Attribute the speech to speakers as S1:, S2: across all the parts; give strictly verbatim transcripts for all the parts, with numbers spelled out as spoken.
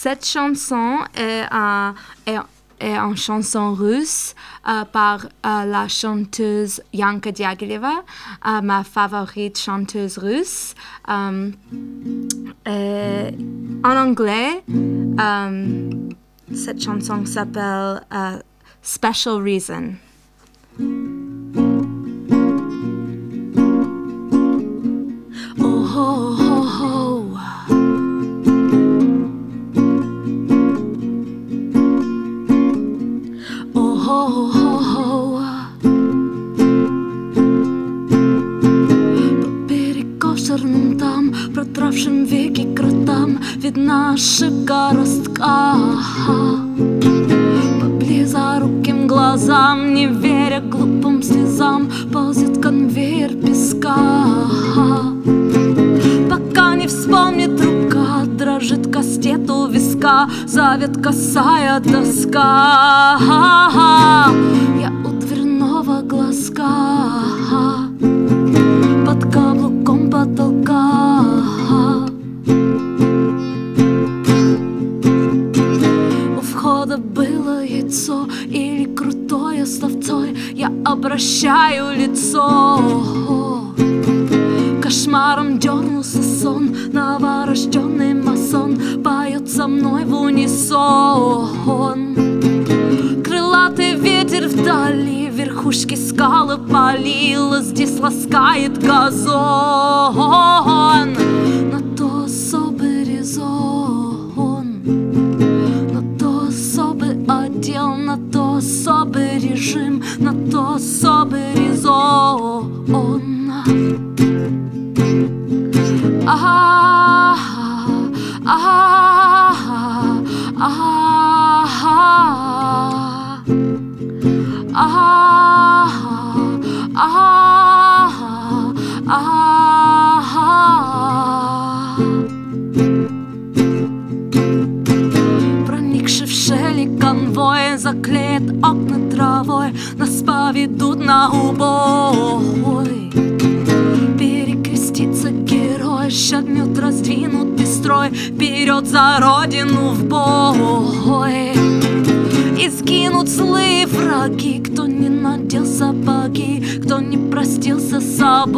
S1: Cette chanson est, euh, est, est une chanson russe euh, par euh, la chanteuse Yanka Diagileva, euh, ma favorite chanteuse russe. Euh, et en anglais, euh, cette chanson s'appelle euh, Special Reason. Oh, oh, oh, oh. Oh, oh, oh, oh. По перекошенным там, протравшим веки кротам, видна ошибка ростка. По близоруким глазам, не веря глупым слезам, ползет конвейер песка. Пока не вспомнит рука, дрожит кастет у виска, зовет косая доска. Я у дверного глазка, под каблуком потолка. У входа было яйцо или крутое словцо, я обращаю лицо. Кошмаром дернулся сон, новорожденный масон поет со мной в унисон. Крылатый ветер вдали, верхушки скалы полила, здесь ласкает газон. На то особый резон, на то особый отдел, на то особый режим, на то особый резон. Ah, ah, ah, ah, ah, ah. Проникший в шели конвой заклеит окна травой, нас поведут на убой. Перекрестится герой, шагнет раздвинутый строй, вперед за родину в бой. И сгинут злые враги, кто не надел сапоги, кто не простился с собой,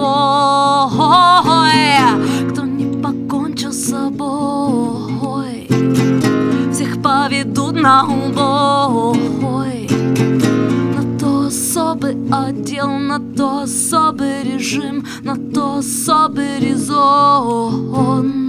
S1: кто не покончил с собой. Всех поведут на убой. На то особый отдел, на то особый режим, на то особый резон.